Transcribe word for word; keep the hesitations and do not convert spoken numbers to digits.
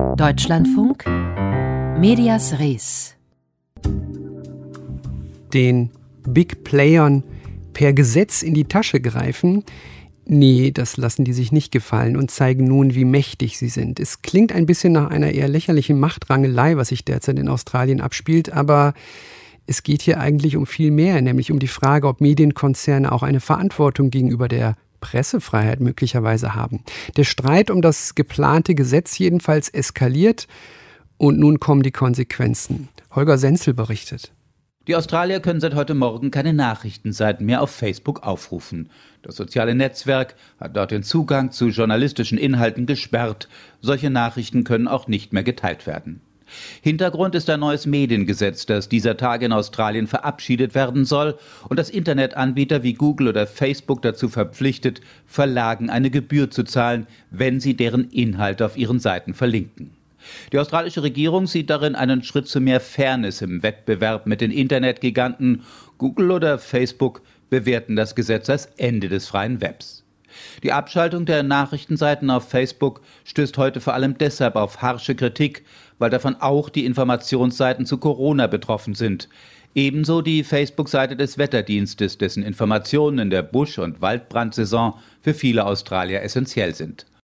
Deutschlandfunk Medias Res. Den Big Playern per Gesetz in die Tasche greifen? Nee, das lassen die sich nicht gefallen und zeigen nun, wie mächtig sie sind. Es klingt ein bisschen nach einer eher lächerlichen Machtrangelei, was sich derzeit in Australien abspielt, aber es geht hier eigentlich um viel mehr, nämlich um die Frage, ob Medienkonzerne auch eine Verantwortung gegenüber der Pressefreiheit möglicherweise haben. Der Streit um das geplante Gesetz jedenfalls eskaliert und nun kommen die Konsequenzen. Holger Senzel berichtet. Die Australier können seit heute Morgen keine Nachrichtenseiten mehr auf Facebook aufrufen. Das soziale Netzwerk hat dort den Zugang zu journalistischen Inhalten gesperrt. Solche Nachrichten können auch nicht mehr geteilt werden. Hintergrund ist ein neues Mediengesetz, das dieser Tage in Australien verabschiedet werden soll und das Internetanbieter wie Google oder Facebook dazu verpflichtet, Verlagen eine Gebühr zu zahlen, wenn sie deren Inhalte auf ihren Seiten verlinken. Die australische Regierung sieht darin einen Schritt zu mehr Fairness im Wettbewerb mit den Internetgiganten. Google oder Facebook bewerten das Gesetz als Ende des freien Webs. Die Abschaltung der Nachrichtenseiten auf Facebook stößt heute vor allem deshalb auf harsche Kritik, weil davon auch die Informationsseiten zu Corona betroffen sind. Ebenso die Facebook-Seite des Wetterdienstes, dessen Informationen in der Busch- und Waldbrandsaison für viele Australier essentiell sind.